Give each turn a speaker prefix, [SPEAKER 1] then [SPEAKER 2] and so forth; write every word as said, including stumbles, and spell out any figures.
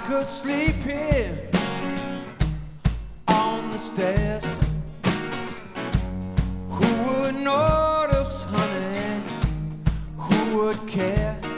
[SPEAKER 1] could sleep here on the stairs. Who would notice, honey? Who would care?